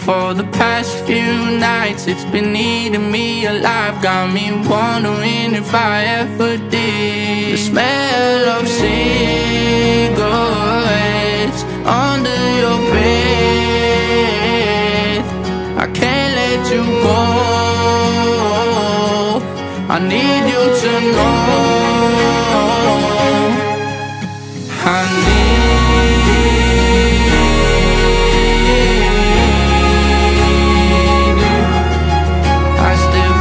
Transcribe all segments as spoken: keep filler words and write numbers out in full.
for the past few nights. It's been eating me alive, got me wondering if I ever did. The smell of cigarettes under your breath, I can't let you go. I need you to know I need you. I still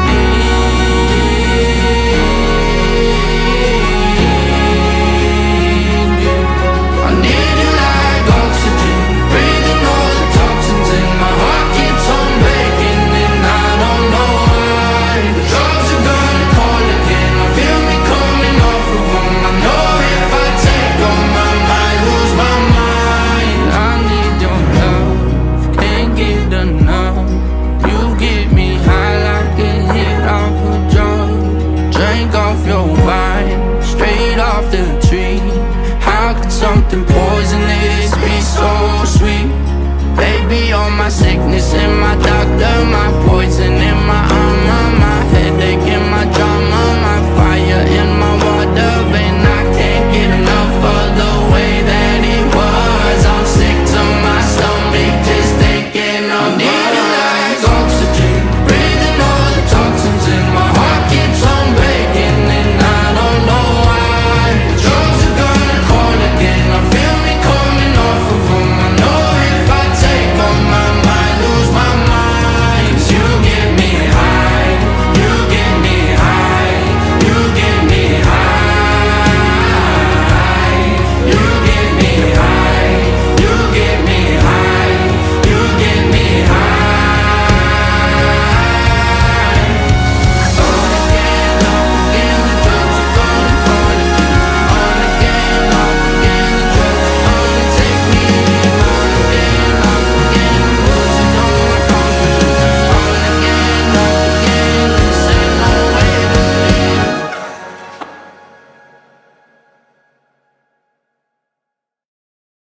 need you. I need you like oxygen, breathing all the toxins in my heart keeps on breaking, and I don't know why. The drugs are gonna call again, I feel me coming off of them. I know if I take them I might lose my mind. I need your love, can't get enough. You get me high like a hit off a drug. Drink off your wine, straight off the tree. How could something poisonous be so sweet? Baby, you're my sickness and my doctor, my poison.